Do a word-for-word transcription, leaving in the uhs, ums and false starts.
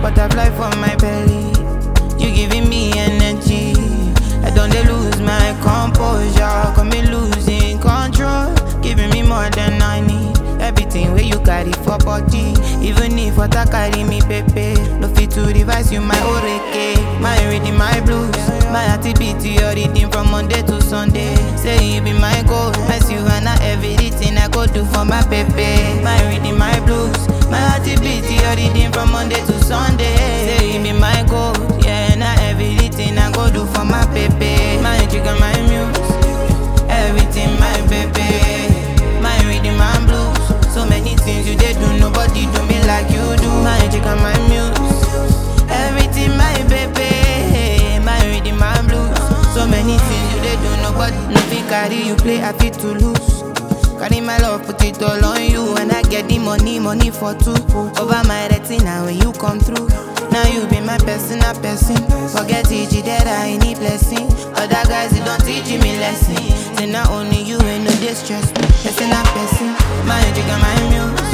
butterfly for my belly. You giving me energy. I don't dey lose my composure. Come me losing control. Giving me more than I need. Everything where you carry for body. Even if water carry me, pepe. No fit to revise you, my oreke. My reading, my blues. My activity, your reading from Monday to Sunday. Say you be my goal. My Savannah, everything I go do for my pepe. My reading, my blues. My activity, your reading from Monday to Sunday. Say you be my goal. Yeah, now everything I go do for my pepe. My chicken, my muse. Everything, my pepe. My reading, my blues. So many things you did do, nobody do me like you do. My chicken, my muse. Everything, my baby. My reading, my blues. So many things you did do, nobody. Nothing carry you play, I fit to lose. Carry my love, put it all on you. And I get the money, money for two. Over my retina when you come through. Now you be my personal person. Forget it, that I need blessing. Other guys, they don't teach me lesson. Say not only you ain't no distress me. Person a person. My jigga, my muse.